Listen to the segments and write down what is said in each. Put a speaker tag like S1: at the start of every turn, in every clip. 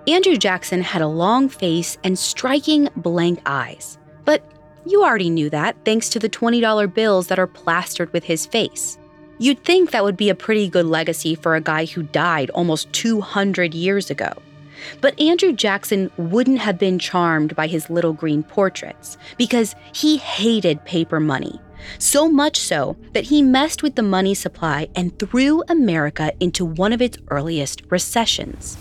S1: Andrew Jackson had a long face and striking blank eyes. But you already knew that thanks to the $20 bills that are plastered with his face. You'd think that would be a pretty good legacy for a guy who died almost 200 years ago. But Andrew Jackson wouldn't have been charmed by his little green portraits because he hated paper money. So much so that he messed with the money supply and threw America into one of its earliest recessions.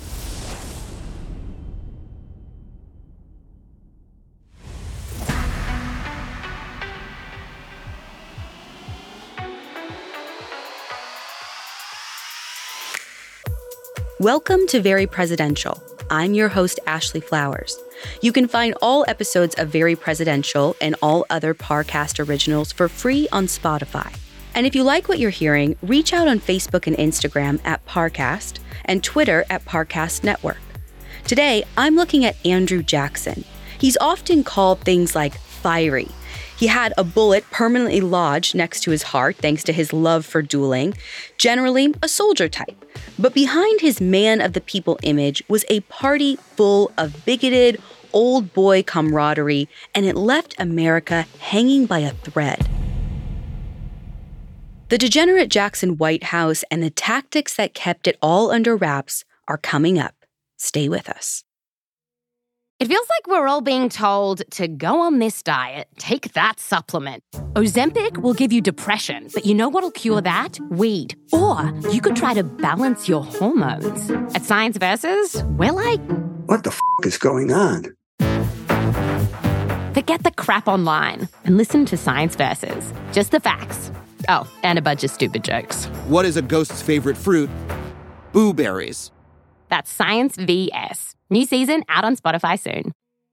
S1: Welcome to Very Presidential. I'm your host, Ashley Flowers. You can find all episodes of Very Presidential and all other Parcast originals for free on Spotify. And if you like what you're hearing, reach out on Facebook and Instagram at Parcast and Twitter at Parcast Network. Today, I'm looking at Andrew Jackson. He's often called things like fiery. He had a bullet permanently lodged next to his heart thanks to his love for dueling, generally a soldier type. But behind his man of the people image was a party full of bigoted, old boy camaraderie, and it left America hanging by a thread. The degenerate Jackson White House and the tactics that kept it all under wraps are coming up. Stay with us.
S2: It feels like we're all being told to go on this diet, take that supplement. Ozempic will give you depression, but you know what'll cure that? Weed. Or you could try to balance your hormones. At Science Versus, we're like,
S3: what the is going on?
S2: Forget the crap online and listen to Science Versus. Just the facts. Oh, and a bunch of stupid jokes.
S4: What is a ghost's favorite fruit? Blueberries.
S2: That's Science VS. New season out on Spotify soon.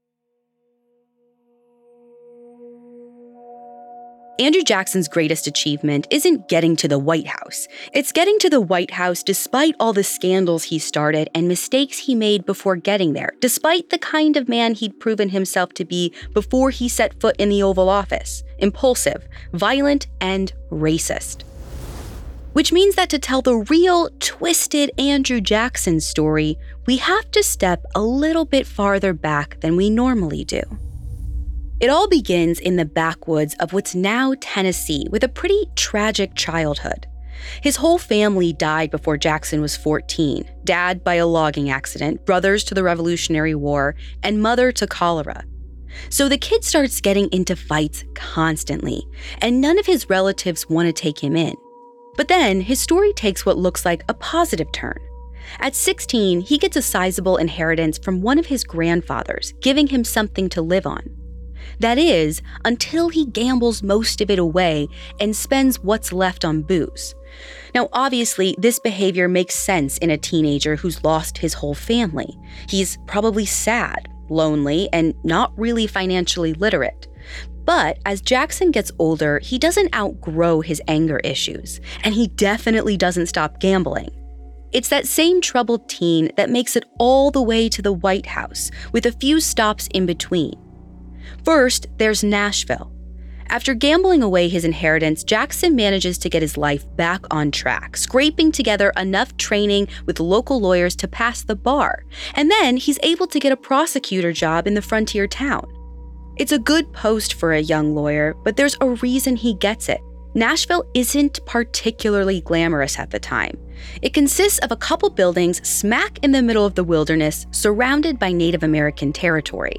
S1: Andrew Jackson's greatest achievement isn't getting to the White House. It's getting to the White House despite all the scandals he started and mistakes he made before getting there, despite the kind of man he'd proven himself to be before he set foot in the Oval Office: impulsive, violent, and racist. Which means that to tell the real, twisted Andrew Jackson story, we have to step a little bit farther back than we normally do. It all begins in the backwoods of what's now Tennessee with a pretty tragic childhood. His whole family died before Jackson was 14, dad by a logging accident, brothers to the Revolutionary War, and mother to cholera. So the kid starts getting into fights constantly, and none of his relatives want to take him in. But then his story takes what looks like a positive turn. At 16, he gets a sizable inheritance from one of his grandfathers, giving him something to live on. That is, until he gambles most of it away and spends what's left on booze. Now, obviously, this behavior makes sense in a teenager who's lost his whole family. He's probably sad, lonely, and not really financially literate. But as Jackson gets older, he doesn't outgrow his anger issues, and he definitely doesn't stop gambling. It's that same troubled teen that makes it all the way to the White House, with a few stops in between. First, there's Nashville. After gambling away his inheritance, Jackson manages to get his life back on track, scraping together enough training with local lawyers to pass the bar, and then he's able to get a prosecutor job in the frontier town. It's a good post for a young lawyer, but there's a reason he gets it. Nashville isn't particularly glamorous at the time. It consists of a couple buildings smack in the middle of the wilderness, surrounded by Native American territory.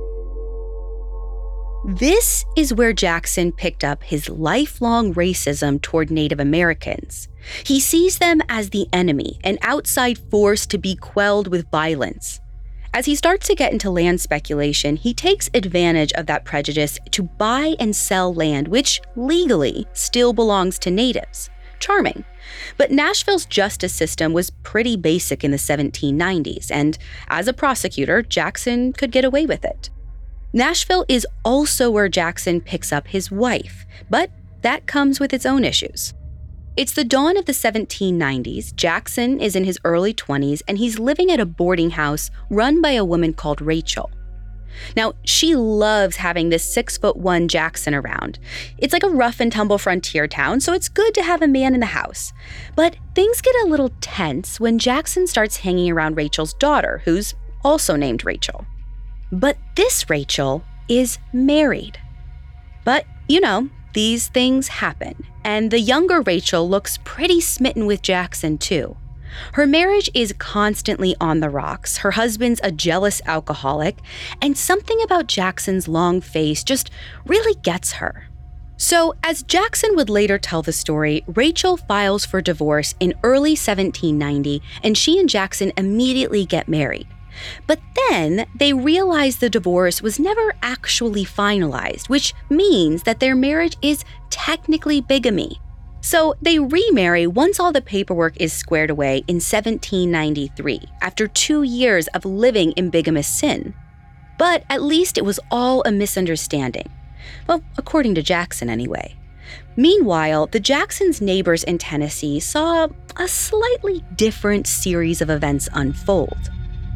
S1: This is where Jackson picked up his lifelong racism toward Native Americans. He sees them as the enemy, an outside force to be quelled with violence. As he starts to get into land speculation, he takes advantage of that prejudice to buy and sell land, which legally still belongs to natives. Charming. But Nashville's justice system was pretty basic in the 1790s, and as a prosecutor, Jackson could get away with it. Nashville is also where Jackson picks up his wife, but that comes with its own issues. It's the dawn of the 1790s. Jackson is in his early 20s, and he's living at a boarding house run by a woman called Rachel. Now, she loves having this 6'1" Jackson around. It's like a rough and tumble frontier town, so it's good to have a man in the house. But things get a little tense when Jackson starts hanging around Rachel's daughter, who's also named Rachel. But this Rachel is married. But, these things happen, and the younger Rachel looks pretty smitten with Jackson too. Her marriage is constantly on the rocks, her husband's a jealous alcoholic, and something about Jackson's long face just really gets her. So, as Jackson would later tell the story, Rachel files for divorce in early 1790, and she and Jackson immediately get married. But then they realize the divorce was never actually finalized, which means that their marriage is technically bigamy. So they remarry once all the paperwork is squared away in 1793, after 2 years of living in bigamous sin. But at least it was all a misunderstanding. Well, according to Jackson anyway. Meanwhile, the Jacksons' neighbors in Tennessee saw a slightly different series of events unfold.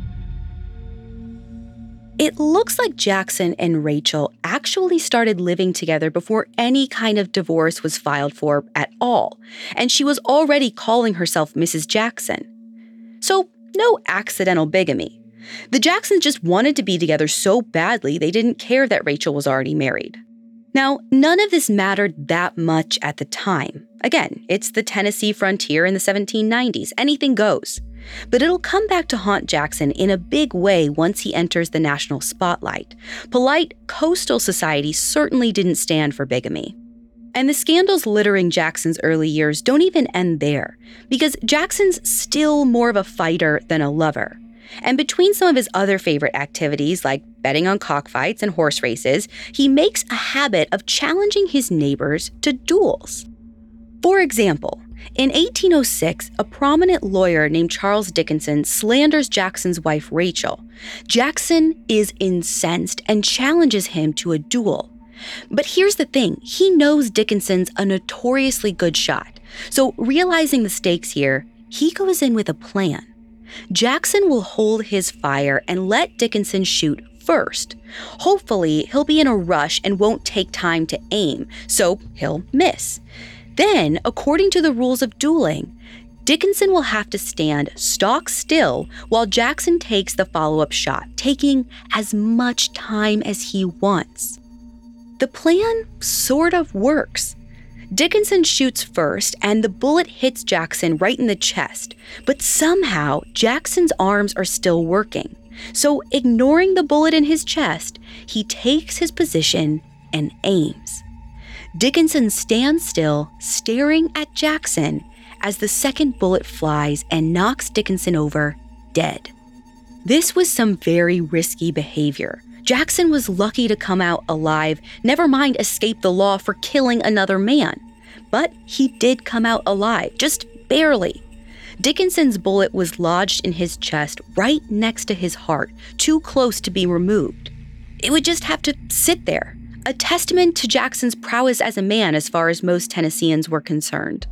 S1: It looks like Jackson and Rachel actually started living together before any kind of divorce was filed for at all, and she was already calling herself Mrs. Jackson. So, no accidental bigamy. The Jacksons just wanted to be together so badly they didn't care that Rachel was already married. Now, none of this mattered that much at the time. Again, it's the Tennessee frontier in the 1790s. Anything goes. But it'll come back to haunt Jackson in a big way once he enters the national spotlight. Polite coastal society certainly didn't stand for bigamy. And the scandals littering Jackson's early years don't even end there, because Jackson's still more of a fighter than a lover. And between some of his other favorite activities, like betting on cockfights and horse races, he makes a habit of challenging his neighbors to duels. For example, in 1806, a prominent lawyer named Charles Dickinson slanders Jackson's wife, Rachel. Jackson is incensed and challenges him to a duel. But here's the thing, he knows Dickinson's a notoriously good shot. So realizing the stakes here, he goes in with a plan. Jackson will hold his fire and let Dickinson shoot first. Hopefully, he'll be in a rush and won't take time to aim, so he'll miss. Then, according to the rules of dueling, Dickinson will have to stand stock still while Jackson takes the follow-up shot, taking as much time as he wants. The plan sort of works. Dickinson shoots first, and the bullet hits Jackson right in the chest, but somehow Jackson's arms are still working. So, ignoring the bullet in his chest, he takes his position and aims. Dickinson stands still, staring at Jackson as the second bullet flies and knocks Dickinson over, dead. This was some very risky behavior. Jackson was lucky to come out alive, never mind escape the law for killing another man. But he did come out alive, just barely. Dickinson's bullet was lodged in his chest right next to his heart, too close to be removed. It would just have to sit there. A testament to Jackson's prowess as a man as far as most Tennesseans were concerned.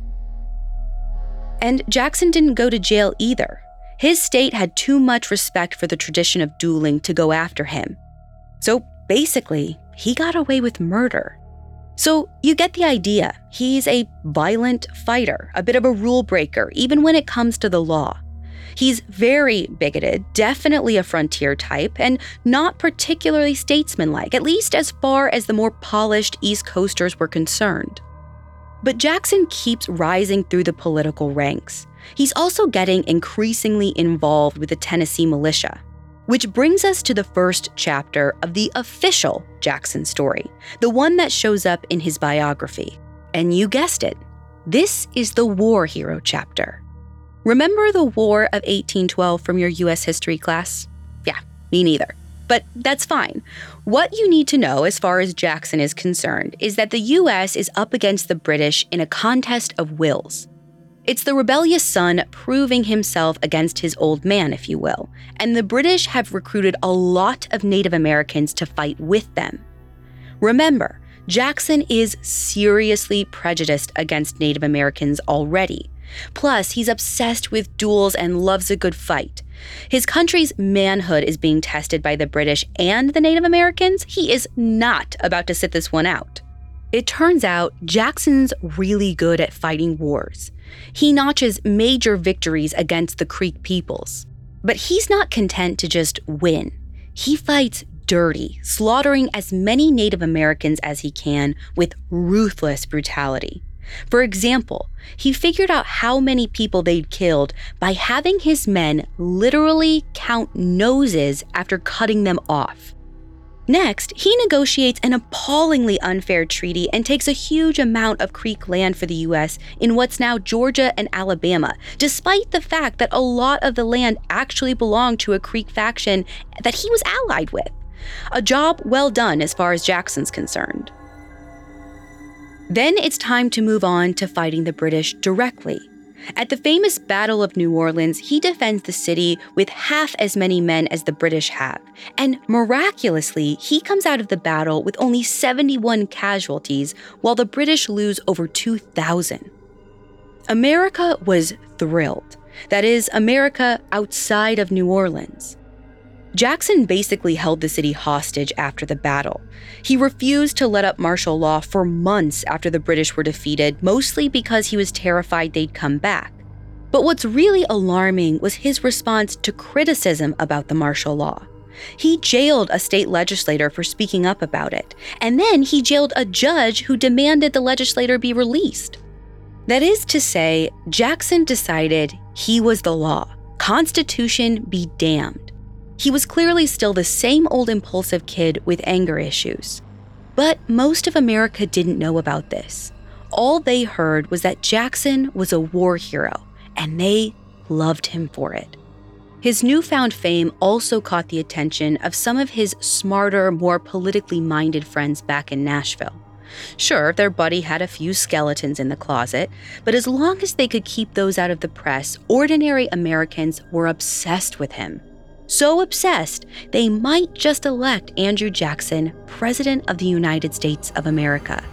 S1: And Jackson didn't go to jail either. His state had too much respect for the tradition of dueling to go after him. So basically, he got away with murder. So you get the idea. He's a violent fighter, a bit of a rule breaker, even when it comes to the law. He's very bigoted, definitely a frontier type, and not particularly statesmanlike, at least as far as the more polished East Coasters were concerned. But Jackson keeps rising through the political ranks. He's also getting increasingly involved with the Tennessee militia. Which brings us to the first chapter of the official Jackson story, the one that shows up in his biography. And you guessed it, this is the war hero chapter. Remember the War of 1812 from your U.S. history class? Yeah, me neither. But that's fine. What you need to know as far as Jackson is concerned is that the U.S. is up against the British in a contest of wills. It's the rebellious son proving himself against his old man, if you will, and the British have recruited a lot of Native Americans to fight with them. Remember, Jackson is seriously prejudiced against Native Americans already. Plus, he's obsessed with duels and loves a good fight. His country's manhood is being tested by the British and the Native Americans. He is not about to sit this one out. It turns out Jackson's really good at fighting wars. He notches major victories against the Creek peoples. But he's not content to just win. He fights dirty, slaughtering as many Native Americans as he can with ruthless brutality. For example, he figured out how many people they'd killed by having his men literally count noses after cutting them off. Next, he negotiates an appallingly unfair treaty and takes a huge amount of Creek land for the U.S. in what's now Georgia and Alabama, despite the fact that a lot of the land actually belonged to a Creek faction that he was allied with. A job well done as far as Jackson's concerned. Then it's time to move on to fighting the British directly. At the famous Battle of New Orleans, he defends the city with half as many men as the British have. And miraculously, he comes out of the battle with only 71 casualties, while the British lose over 2,000. America was thrilled. That is, America outside of New Orleans. Jackson basically held the city hostage after the battle. He refused to let up martial law for months after the British were defeated, mostly because he was terrified they'd come back. But what's really alarming was his response to criticism about the martial law. He jailed a state legislator for speaking up about it, and then he jailed a judge who demanded the legislator be released. That is to say, Jackson decided he was the law. Constitution be damned. He was clearly still the same old impulsive kid with anger issues. But most of America didn't know about this. All they heard was that Jackson was a war hero, and they loved him for it. His newfound fame also caught the attention of some of his smarter, more politically minded friends back in Nashville. Sure, their buddy had a few skeletons in the closet, but as long as they could keep those out of the press, ordinary Americans were obsessed with him. So obsessed, they might just elect Andrew Jackson President of the United States of America.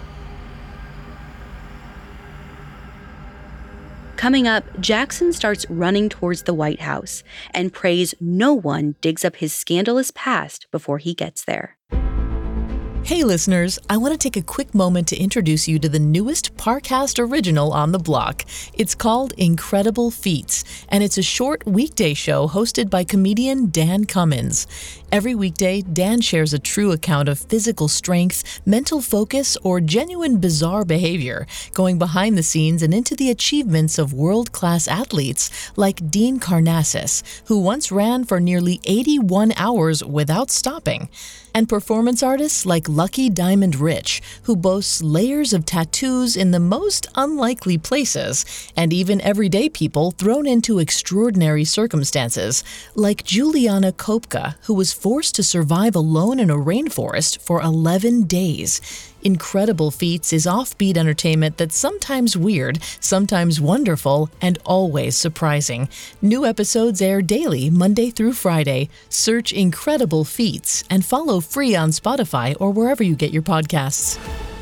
S1: Coming up, Jackson starts running towards the White House and prays no one digs up his scandalous past before he gets there.
S5: Hey listeners, I want to take a quick moment to introduce you to the newest Parcast original on the block. It's called Incredible Feats, and it's a short weekday show hosted by comedian Dan Cummins. Every weekday, Dan shares a true account of physical strength, mental focus, or genuine bizarre behavior, going behind the scenes and into the achievements of world-class athletes like Dean Karnazes, who once ran for nearly 81 hours without stopping, and performance artists like Lucky Diamond Rich, who boasts layers of tattoos in the most unlikely places, and even everyday people thrown into extraordinary circumstances, like Juliana Kopka, who was forced to survive alone in a rainforest for 11 days. Incredible Feats is offbeat entertainment that's sometimes weird, sometimes wonderful, and always surprising. New episodes air daily, Monday through Friday. Search Incredible Feats and follow free on Spotify or wherever you get your podcasts.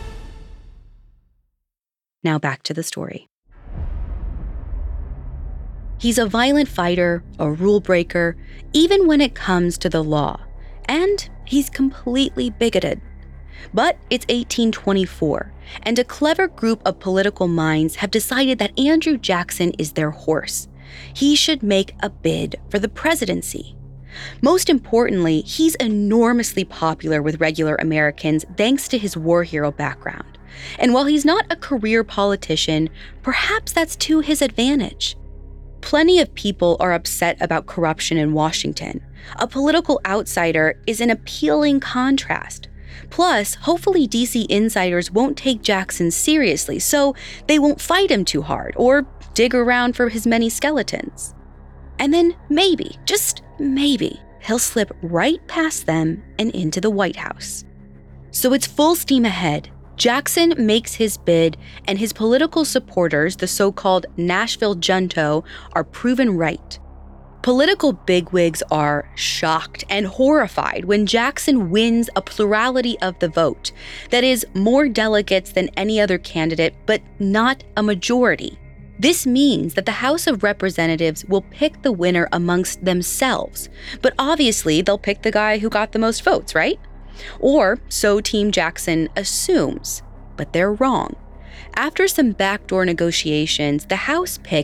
S1: Now back to the story. He's a violent fighter, a rule breaker, even when it comes to the law. And he's completely bigoted. But it's 1824, and a clever group of political minds have decided that Andrew Jackson is their horse. He should make a bid for the presidency. Most importantly, he's enormously popular with regular Americans thanks to his war hero background. And while he's not a career politician, perhaps that's to his advantage. Plenty of people are upset about corruption in Washington. A political outsider is an appealing contrast. Plus, hopefully DC insiders won't take Jackson seriously, so they won't fight him too hard or dig around for his many skeletons. And then maybe, just maybe, he'll slip right past them and into the White House. So it's full steam ahead. Jackson makes his bid, and his political supporters, the so-called Nashville Junto, are proven right. Political bigwigs are shocked and horrified when Jackson wins a plurality of the vote. That is, more delegates than any other candidate, but not a majority. This means that the House of Representatives will pick the winner amongst themselves, but obviously they'll pick the guy who got the most votes, right? Or so Team Jackson assumes, but they're wrong. After some backdoor negotiations, the House picks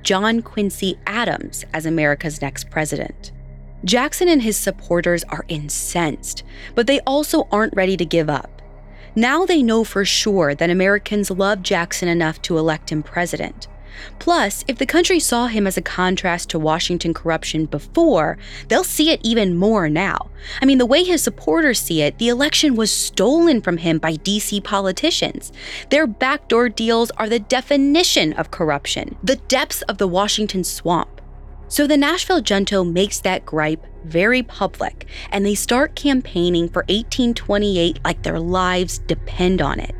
S1: John Quincy Adams as America's next president. Jackson and his supporters are incensed, but they also aren't ready to give up. Now they know for sure that Americans love Jackson enough to elect him president. Plus, if the country saw him as a contrast to Washington corruption before, they'll see it even more now. I mean, the way his supporters see it, the election was stolen from him by DC politicians. Their backdoor deals are the definition of corruption, the depths of the Washington swamp. So the Nashville Junto makes that gripe very public, and they start campaigning for 1828 like their lives depend on it.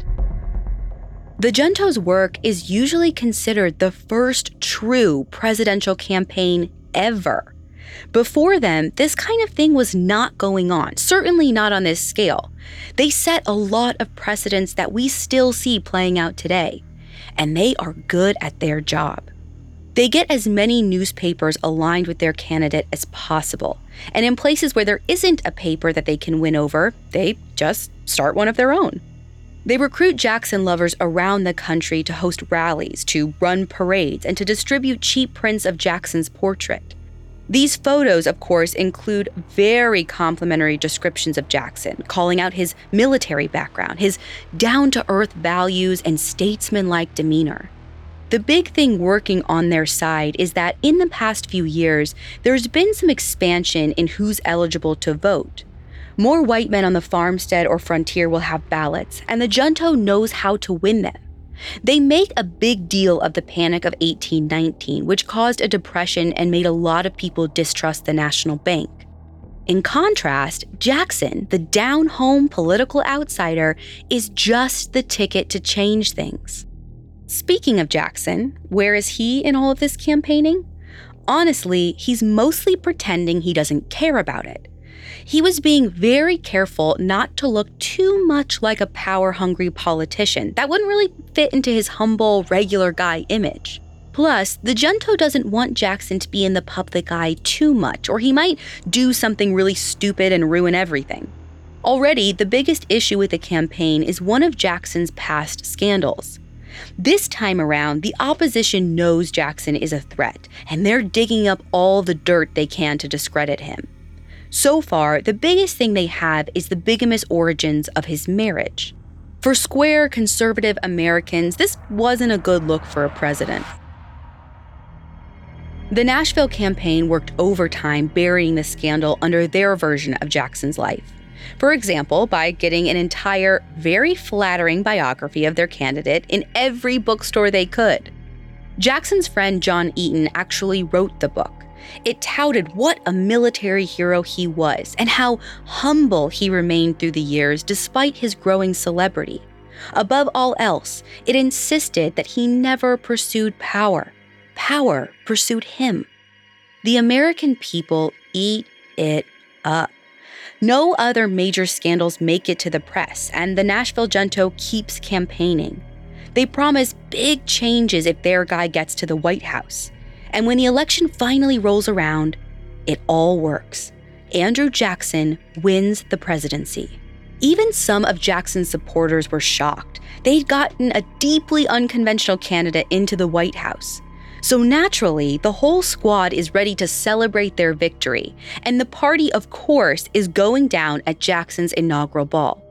S1: The Junto's work is usually considered the first true presidential campaign ever. Before them, this kind of thing was not going on, certainly not on this scale. They set a lot of precedents that we still see playing out today, and they are good at their job. They get as many newspapers aligned with their candidate as possible, and in places where there isn't a paper that they can win over, they just start one of their own. They recruit Jackson lovers around the country to host rallies, to run parades, and to distribute cheap prints of Jackson's portrait. These photos, of course, include very complimentary descriptions of Jackson, calling out his military background, his down-to-earth values, and statesman-like demeanor. The big thing working on their side is that in the past few years, there's been some expansion in who's eligible to vote. More white men on the farmstead or frontier will have ballots, and the Junto knows how to win them. They make a big deal of the Panic of 1819, which caused a depression and made a lot of people distrust the national bank. In contrast, Jackson, the down-home political outsider, is just the ticket to change things. Speaking of Jackson, where is he in all of this campaigning? Honestly, he's mostly pretending he doesn't care about it. He was being very careful not to look too much like a power-hungry politician. That wouldn't really fit into his humble, regular guy image. Plus, the Junto doesn't want Jackson to be in the public eye too much, or he might do something really stupid and ruin everything. Already, the biggest issue with the campaign is one of Jackson's past scandals. This time around, the opposition knows Jackson is a threat, and they're digging up all the dirt they can to discredit him. So far, the biggest thing they have is the bigamous origins of his marriage. For square, conservative Americans, this wasn't a good look for a president. The Nashville campaign worked overtime burying the scandal under their version of Jackson's life. For example, by getting an entire, very flattering biography of their candidate in every bookstore they could. Jackson's friend John Eaton actually wrote the book. It touted what a military hero he was and how humble he remained through the years despite his growing celebrity. Above all else, it insisted that he never pursued power. Power pursued him. The American people eat it up. No other major scandals make it to the press, and the Nashville Junto keeps campaigning. They promise big changes if their guy gets to the White House. And when the election finally rolls around, it all works. Andrew Jackson wins the presidency. Even some of Jackson's supporters were shocked. They'd gotten a deeply unconventional candidate into the White House. So naturally, the whole squad is ready to celebrate their victory, and the party, of course, is going down at Jackson's inaugural ball.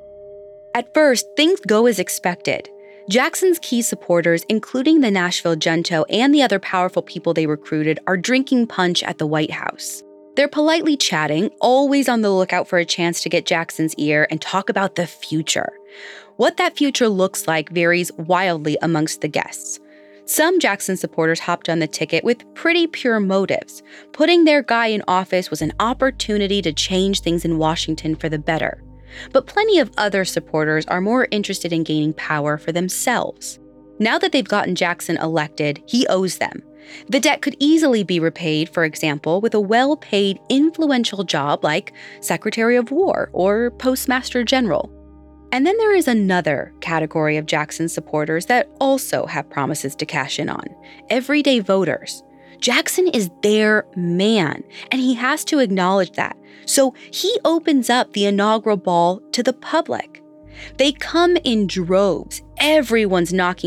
S1: At first, things go as expected. Jackson's key supporters, including the Nashville Junto and the other powerful people they recruited, are drinking punch at the White House. They're politely chatting, always on the lookout for a chance to get Jackson's ear and talk about the future. What that future looks like varies wildly amongst the guests. Some Jackson supporters hopped on the ticket with pretty pure motives. Putting their guy in office was an opportunity to change things in Washington for the better. But plenty of other supporters are more interested in gaining power for themselves. Now that they've gotten Jackson elected, he owes them. The debt could easily be repaid, for example, with a well-paid, influential job like Secretary of War or Postmaster General. And then there is another category of Jackson supporters that also have promises to cash in on: everyday voters. Jackson is their man, and he has to acknowledge that. So he opens up the inaugural ball to the public. They come in droves. Everyone's knocking back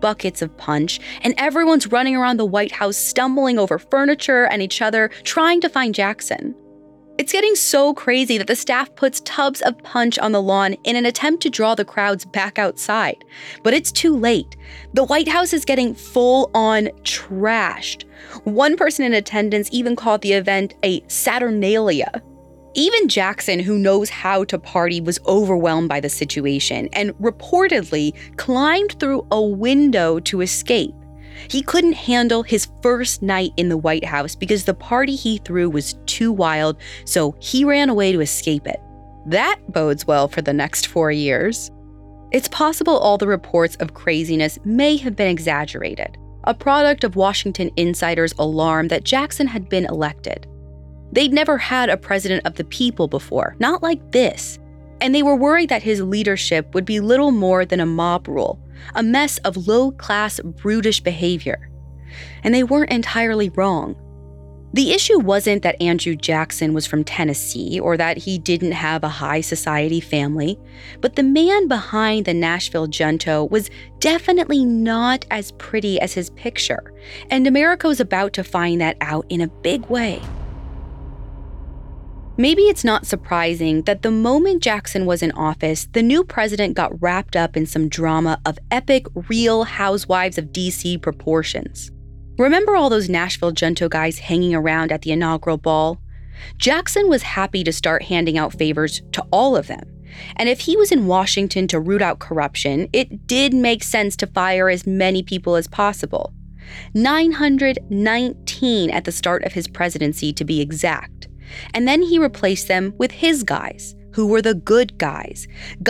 S1: buckets of punch, and everyone's running around the White House stumbling over furniture and each other, trying to find Jackson. It's getting so crazy that the staff puts tubs of punch on the lawn in an attempt to draw the crowds back outside. But it's too late. The White House is getting full-on trashed. One person in attendance even called the event a Saturnalia. Even Jackson, who knows how to party, was overwhelmed by the situation and reportedly climbed through a window to escape. He couldn't handle his first night in the White House because the party he threw was too wild, so he ran away to escape it. That bodes well for the next 4 years. It's possible all the reports of craziness may have been exaggerated, a product of Washington insiders' alarm that Jackson had been elected. They'd never had a president of the people before, not like this, and they were worried that his leadership would be little more than a mob rule, a mess of low-class, brutish behavior. And they weren't entirely wrong. The issue wasn't that Andrew Jackson was from Tennessee or that he didn't have a high society family, but the man behind the Nashville Junto was definitely not as pretty as his picture, and America was about to find that out in a big way. Maybe it's not surprising that the moment Jackson was in office, the new president got wrapped up in some drama of epic Real Housewives of D.C. proportions. Remember all those Nashville Junto guys hanging around at the inaugural ball? Jackson was happy to start handing out favors to all of them. And if he was in Washington to root out corruption, it did make sense to fire as many people as possible. 919 at the start of his presidency, to be exact. And then he replaced them with his guys, who were the good guys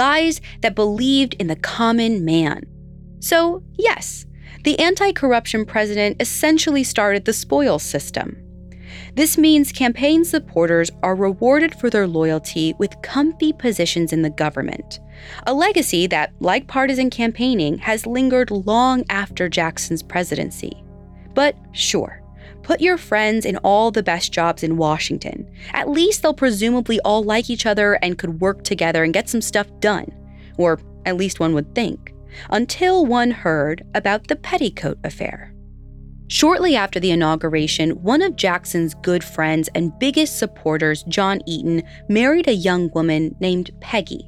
S1: that believed in the common man. So, yes, the anti-corruption president essentially started the spoils system. This means campaign supporters are rewarded for their loyalty with comfy positions in the government, a legacy that, like partisan campaigning, has lingered long after Jackson's presidency. But sure, put your friends in all the best jobs in Washington. At least they'll presumably all like each other and could work together and get some stuff done. Or at least one would think. Until one heard about the Petticoat affair. Shortly after the inauguration, one of Jackson's good friends and biggest supporters, John Eaton, married a young woman named Peggy.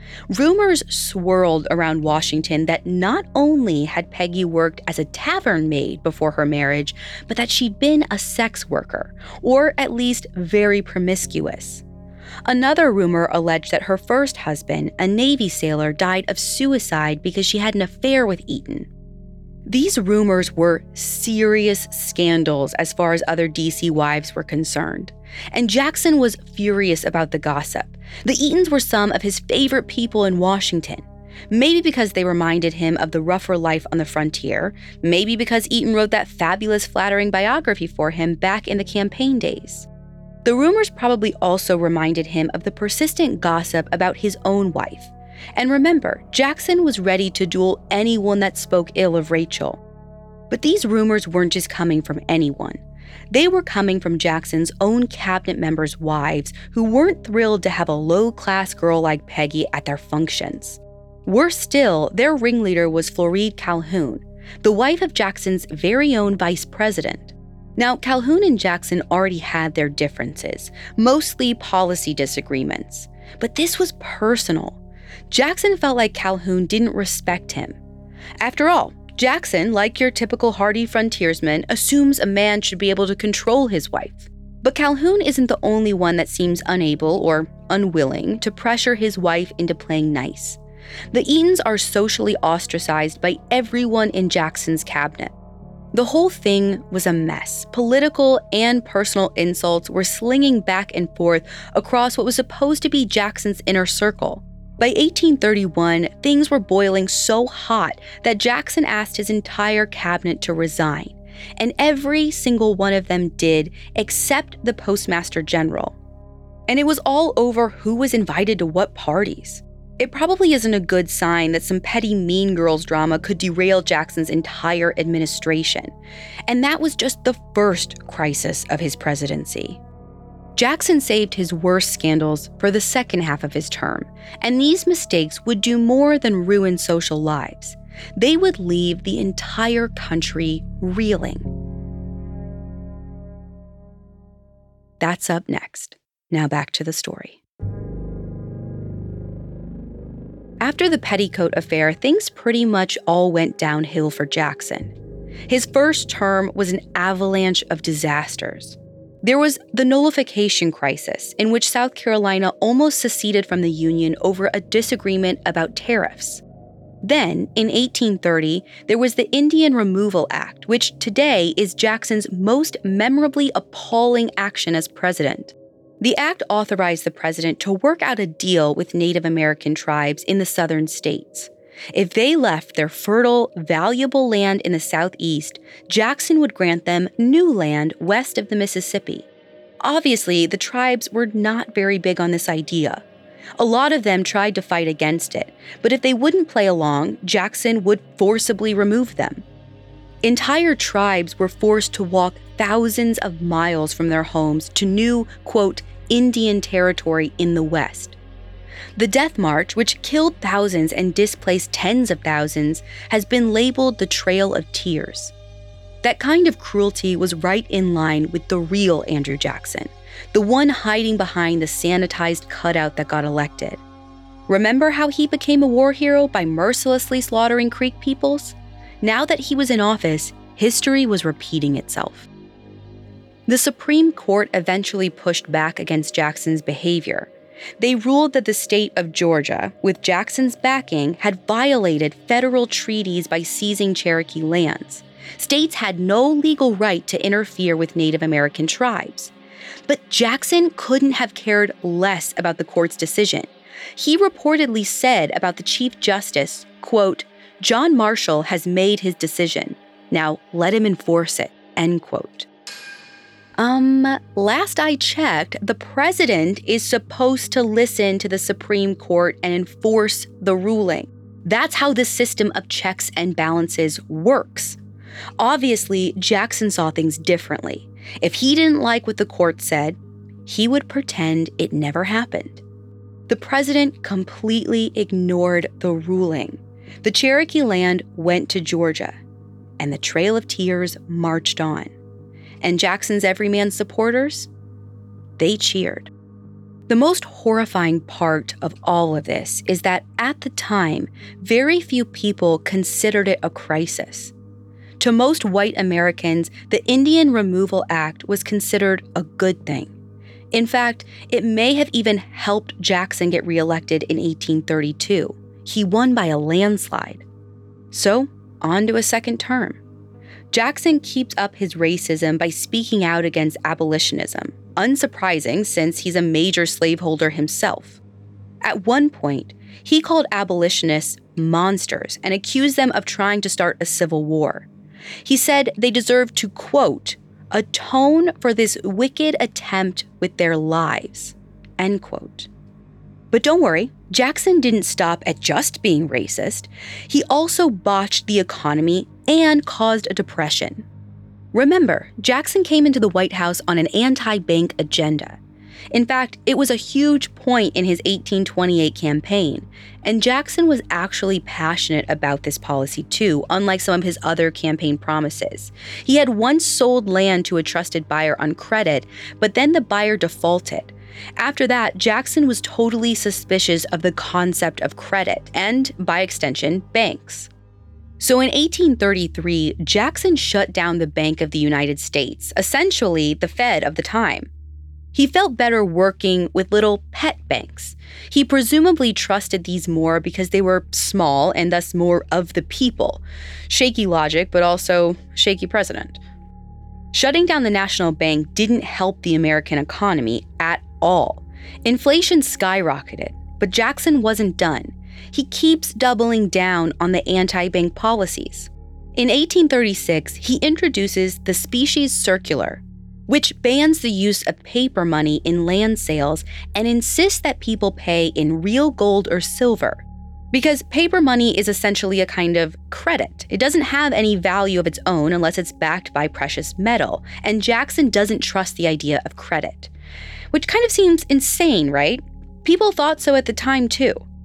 S1: Rumors swirled around Washington that not only had Peggy worked as a tavern maid before her marriage, but that she'd been a sex worker, or at least very promiscuous. Another rumor alleged that her first husband, a Navy sailor, died of suicide because she had an affair with Eaton. These rumors were serious scandals as far as other D.C. wives were concerned, and Jackson was furious about the gossip. The Eatons were some of his favorite people in Washington, maybe because they reminded him of the rougher life on the frontier, maybe because Eaton wrote that fabulous, flattering biography for him back in the campaign days. The rumors probably also reminded him of the persistent gossip about his own wife. And remember, Jackson was ready to duel anyone that spoke ill of Rachel. But these rumors weren't just coming from anyone. They were coming from Jackson's own cabinet members' wives who weren't thrilled to have a low-class girl like Peggy at their functions. Worse still, their ringleader was Floride Calhoun, the wife of Jackson's very own vice president. Now, Calhoun and Jackson already had their differences, mostly policy disagreements. But this was personal. Jackson felt like Calhoun didn't respect him. After all, Jackson, like your typical hardy frontiersman, assumes a man should be able to control his wife. But Calhoun isn't the only one that seems unable or unwilling to pressure his wife into playing nice. The Eatons are socially ostracized by everyone in Jackson's cabinet. The whole thing was a mess. Political and personal insults were slinging back and forth across what was supposed to be Jackson's inner circle. By 1831, things were boiling so hot that Jackson asked his entire cabinet to resign, and every single one of them did except the Postmaster General. And it was all over who was invited to what parties. It probably isn't a good sign that some petty Mean Girls drama could derail Jackson's entire administration. And that was just the first crisis of his presidency. Jackson saved his worst scandals for the second half of his term, and these mistakes would do more than ruin social lives. they would leave the entire country reeling. That's up next. Now back to the story. After the Petticoat affair, things pretty much all went downhill for Jackson. His first term was an avalanche of disasters. There was the nullification crisis, in which South Carolina almost seceded from the Union over a disagreement about tariffs. Then, in 1830, there was the Indian Removal Act, which today is Jackson's most memorably appalling action as president. The act authorized the president to work out a deal with Native American tribes in the southern states. If they left their fertile, valuable land in the southeast, Jackson would grant them new land west of the Mississippi. Obviously, the tribes were not very big on this idea. A lot of them tried to fight against it, but if they wouldn't play along, Jackson would forcibly remove them. Entire tribes were forced to walk thousands of miles from their homes to new, quote, Indian territory in the West. The Death March, which killed thousands and displaced tens of thousands, has been labeled the Trail of Tears. That kind of cruelty was right in line with the real Andrew Jackson, the one hiding behind the sanitized cutout that got elected. Remember how he became a war hero by mercilessly slaughtering Creek peoples? Now that he was in office, history was repeating itself. The Supreme Court eventually pushed back against Jackson's behavior. They ruled that the state of Georgia, with Jackson's backing, had violated federal treaties by seizing Cherokee lands. States had no legal right to interfere with Native American tribes. But Jackson couldn't have cared less about the court's decision. He reportedly said about the Chief Justice, quote, "John Marshall has made his decision. Now let him enforce it," end quote. Last I checked, the president is supposed to listen to the Supreme Court and enforce the ruling. That's how the system of checks and balances works. Obviously, Jackson saw things differently. If he didn't like what the court said, he would pretend it never happened. The president completely ignored the ruling. The Cherokee land went to Georgia, and the Trail of Tears marched on. And Jackson's everyman supporters? They cheered. The most horrifying part of all of this is that at the time, very few people considered it a crisis. To most white Americans, the Indian Removal Act was considered a good thing. In fact, it may have even helped Jackson get reelected in 1832. He won by a landslide. So, on to a second term. Jackson keeps up his racism by speaking out against abolitionism, unsurprising since he's a major slaveholder himself. At one point, he called abolitionists monsters and accused them of trying to start a civil war. He said they deserved to, quote, "atone for this wicked attempt with their lives," end quote. But don't worry, Jackson didn't stop at just being racist. He also botched the economy and caused a depression. Remember, Jackson came into the White House on an anti-bank agenda. In fact, it was a huge point in his 1828 campaign, and Jackson was actually passionate about this policy too, unlike some of his other campaign promises. He had once sold land to a trusted buyer on credit, but then the buyer defaulted. After that, Jackson was totally suspicious of the concept of credit and, by extension, banks. So in 1833, Jackson shut down the Bank of the United States, essentially the Fed of the time. He felt better working with little pet banks. He presumably trusted these more because they were small and thus more of the people. Shaky logic, but also shaky president. Shutting down the national bank didn't help the American economy at all. Inflation skyrocketed, but Jackson wasn't done. He keeps doubling down on the anti-bank policies. In 1836, he introduces the Specie Circular, which bans the use of paper money in land sales and insists that people pay in real gold or silver. Because paper money is essentially a kind of credit. It doesn't have any value of its own unless it's backed by precious metal, and Jackson doesn't trust the idea of credit. Which kind of seems insane, right? People thought so at the time too.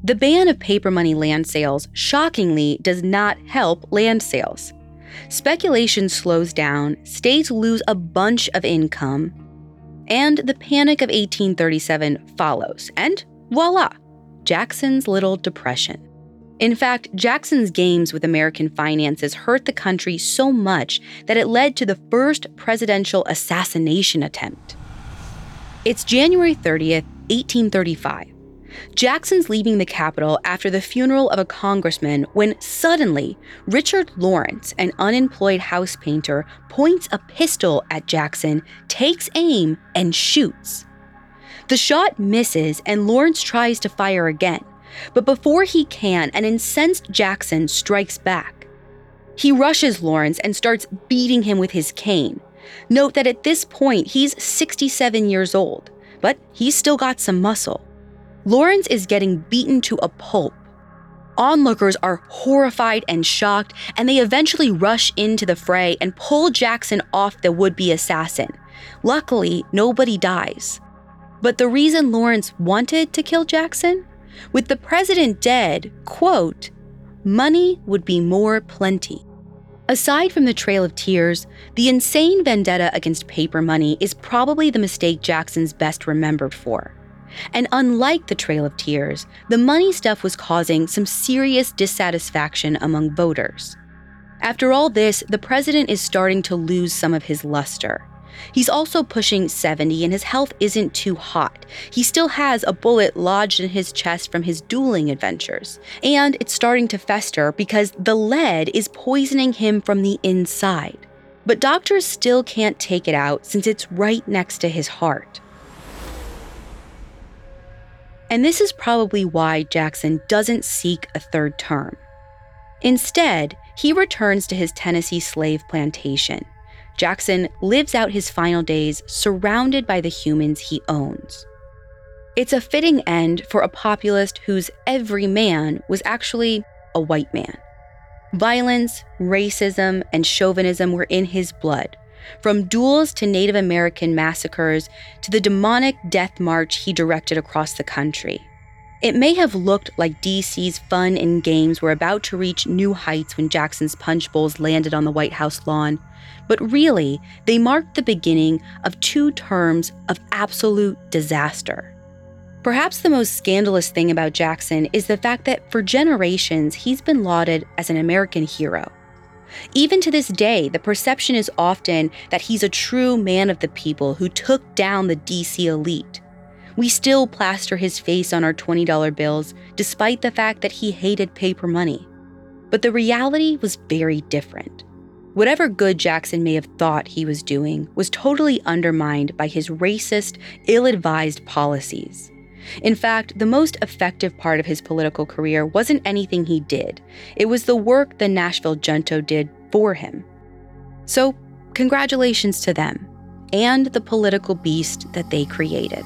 S1: The ban of paper money land sales shockingly does not help land sales. Speculation slows down, states lose a bunch of income, and the Panic of 1837 follows, and voila, Jackson's Little Depression. In fact, Jackson's games with American finances hurt the country so much that it led to the first presidential assassination attempt. It's January 30th, 1835. Jackson's leaving the Capitol after the funeral of a congressman when suddenly Richard Lawrence, an unemployed house painter, points a pistol at Jackson, takes aim, and shoots. The shot misses and Lawrence tries to fire again, but before he can, an incensed Jackson strikes back. He rushes Lawrence and starts beating him with his cane. Note that at this point, he's 67 years old, but he's still got some muscle. Lawrence is getting beaten to a pulp. Onlookers are horrified and shocked, and they eventually rush into the fray and pull Jackson off the would-be assassin. Luckily, nobody dies. But the reason Lawrence wanted to kill Jackson? With the president dead, quote, money would be more plenty. Aside from the Trail of Tears, the insane vendetta against paper money is probably the mistake Jackson's best remembered for. And unlike the Trail of Tears, the money stuff was causing some serious dissatisfaction among voters. After all this, the president is starting to lose some of his luster. He's also pushing 70 and his health isn't too hot. He still has a bullet lodged in his chest from his dueling adventures. And it's starting to fester because the lead is poisoning him from the inside. But doctors still can't take it out since it's right next to his heart. And this is probably why Jackson doesn't seek a third term. Instead, he returns to his Tennessee slave plantation. Jackson lives out his final days surrounded by the humans he owns. It's a fitting end for a populist whose every man was actually a white man. Violence, racism, and chauvinism were in his blood, from duels to Native American massacres to the demonic death march he directed across the country. It may have looked like DC's fun and games were about to reach new heights when Jackson's punch bowls landed on the White House lawn, but really, they marked the beginning of 2 terms of absolute disaster. Perhaps the most scandalous thing about Jackson is the fact that for generations, he's been lauded as an American hero. Even to this day, the perception is often that he's a true man of the people who took down the DC elite. We still plaster his face on our $20 bills, despite the fact that he hated paper money. But the reality was very different. Whatever good Jackson may have thought he was doing was totally undermined by his racist, ill-advised policies. In fact, the most effective part of his political career wasn't anything he did. It was the work the Nashville Junto did for him. So, congratulations to them, and the political beast that they created.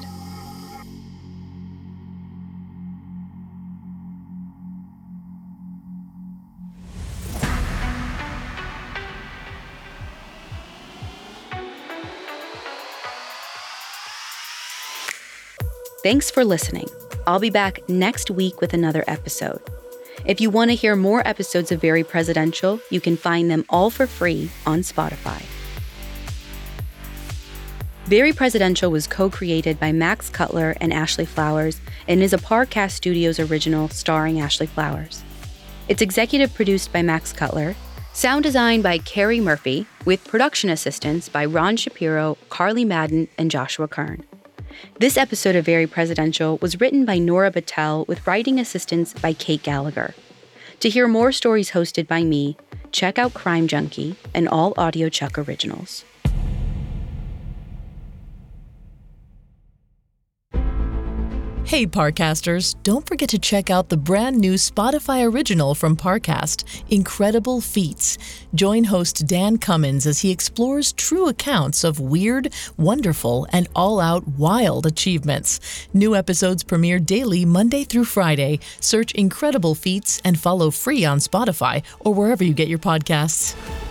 S1: Thanks for listening. I'll be back next week with another episode. If you want to hear more episodes of Very Presidential, you can find them all for free on Spotify. Very Presidential was co-created by Max Cutler and Ashley Flowers and is a Parcast Studios original starring Ashley Flowers. It's executive produced by Max Cutler, sound designed by Carrie Murphy, with production assistance by Ron Shapiro, Carly Madden, and Joshua Kern. This episode of Very Presidential was written by Nora Battelle with writing assistance by Kate Gallagher. To hear more stories hosted by me, check out Crime Junkie and all Audio Chuck originals.
S5: Hey Parcasters, don't forget to check out the brand new Spotify original from Parcast, Incredible Feats. Join host Dan Cummins as he explores true accounts of weird, wonderful, and all-out wild achievements. New episodes premiere daily Monday through Friday. Search Incredible Feats and follow free on Spotify or wherever you get your podcasts.